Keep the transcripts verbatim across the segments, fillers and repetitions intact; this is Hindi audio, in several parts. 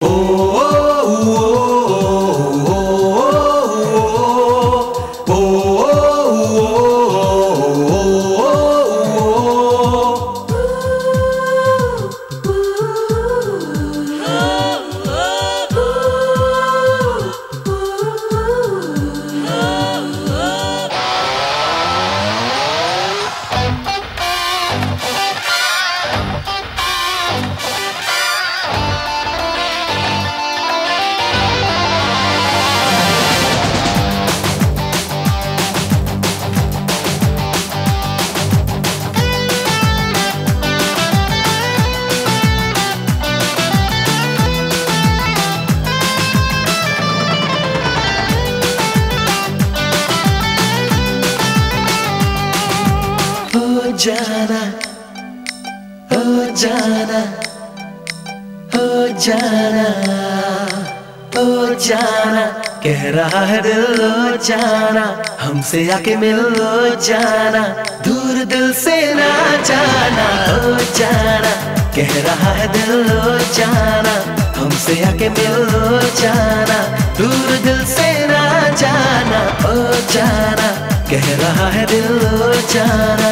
जाना हो जाना हो जाना हो जाना कह रहा है दिल हो जाना हमसे आके मिल हो जाना दूर दिल से ना जाना हो जाना कह रहा है दिल हो जाना हमसे आके मिल हो जाना दूर दिल से ना जाना हो जाना कह रहा है दिल हो जाना।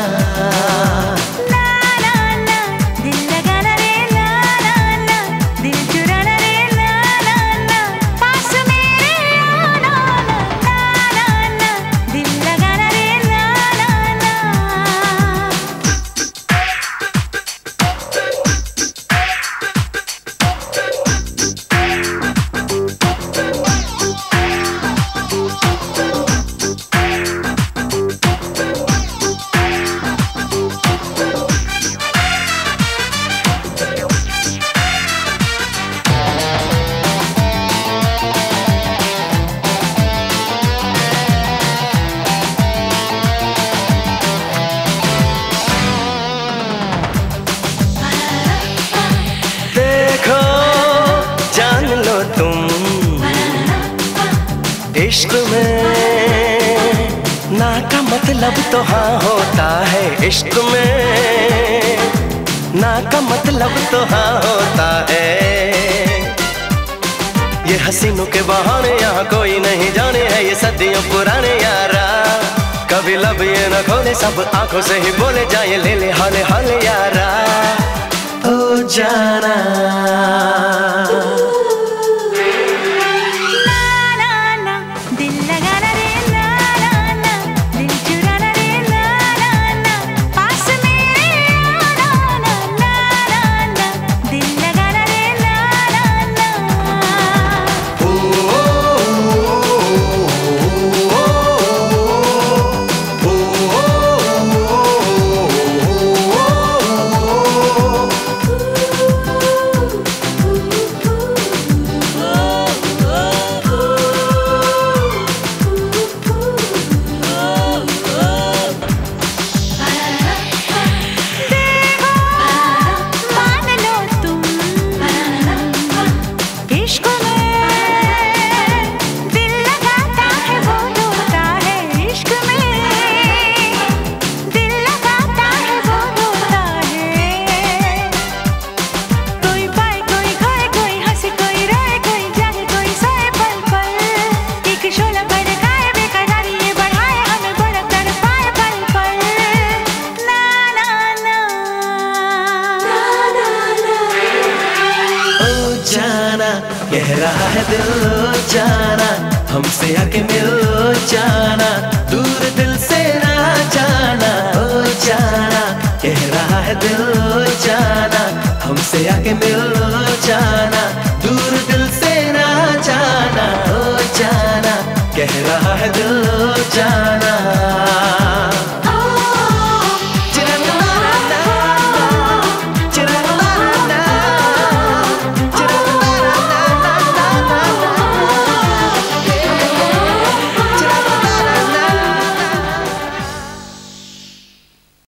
इश्क में ना का मतलब तो हाँ होता है, इश्क में ना का मतलब तो हाँ होता है। ये हसीनों के बहाने यहाँ कोई नहीं जाने है, ये सदियों पुराने यारा। कभी लब ये न खोले सब आंखों से ही बोले जाए, ले ले हाले हाले यारा। ओ जाना कह रहा है दिल हो जाना हमसे आके मिल हो जाना दूर दिल से ना जाना हो जाना। कह रहा है दिल हो जाना हमसे आके मिल हो जाना दूर दिल से ना जाना हो जाना। कह रहा है दिल